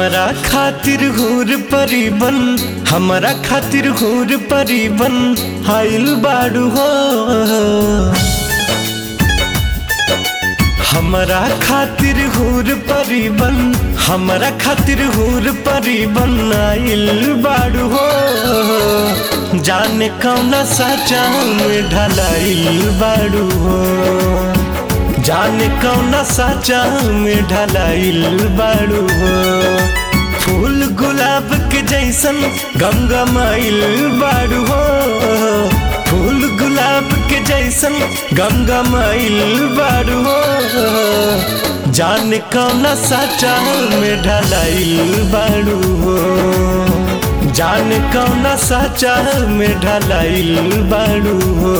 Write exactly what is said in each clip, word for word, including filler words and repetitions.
हमरा खातिर हूर परिबन हमरा खातिर हूर परिबन आइल बाड़ू हो। हमरा खातिर हूर परिबन हमरा खातिर हूर परिबन आइल बाड़ू हो। जाने कौना साचा में ढलाइल बाड़ू हो। जाने कौना साचा में ढलाइल बाड़ू हो। फूल गुलाब के जैसन गमगमाइल बाड़ू हो। फूल गुलाब के जैसन गमगमाइल बाड़ू हो। जाने कौना साचा में ढलाइल बाड़ू हो। जाने कौना साचा में ढलाइल बाड़ू हो।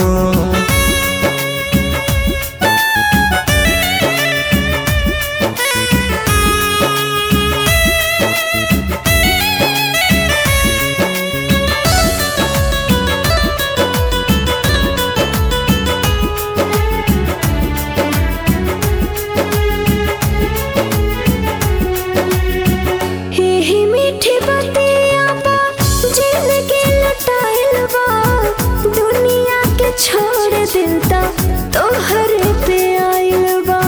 छोड़ दिलता तोहर पे आइल बा।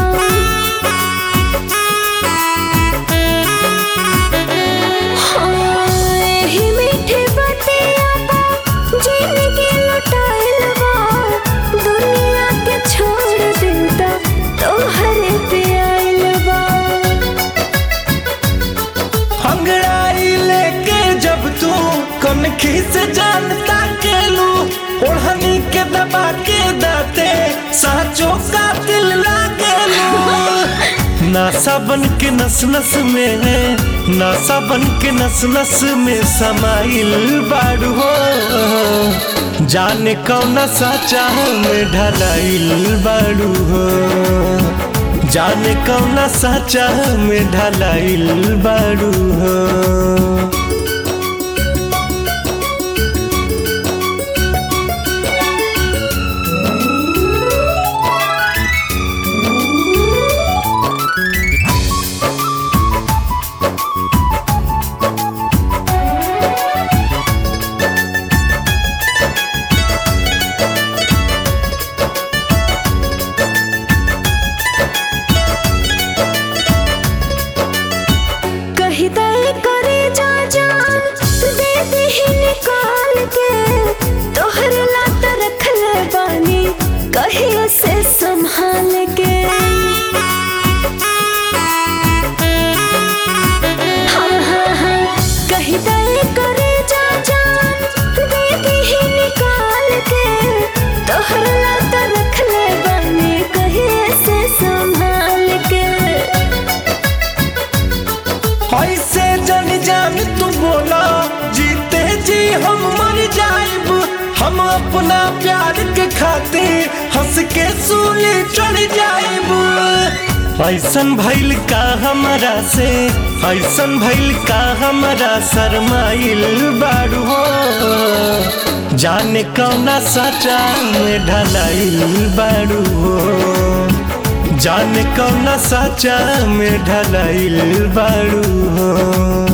हाँ, एही मीठी बतिया बा जिंदगी लुटाइल बा। दुनिया के छोड़ दिलता तोहर पे आइल बा। अंगड़ाई लेके जब तू कनखी से जानता के लू ओढ़नी के दबा के दाते साचो का दिल लागे लो। नासा बन के नस नस में है नासा बन के नस नस में समाइल बाड़ू हो। जाने कौना साचा में ढलाइल बाड़ू हो। जाने कौना साचा में ढलाइल बाड़ू हो। करे जा जान दे दे ही निकाल के तोहर लात रख ले बानी कहियो से संभाल के। हाँ हाँ हाँ कही दे करे जा जान दे दे ही निकाल के तोहर लात रख ले बानी कहियो से संभाल के। ऐसे जन जान तू बोला जीते जी हम मर जाइब। हम अपना प्यार के खातिर हंस के सूली चढ़ जाइब। ऐसन भइल का हमरा से ऐसन भइल का हमरा शरमाइल बाड़ू हो। जाने कौना साचा में ढलाइल बाड़ू हो। जाने कौना साचा में ढलाइल बाड़ू हो।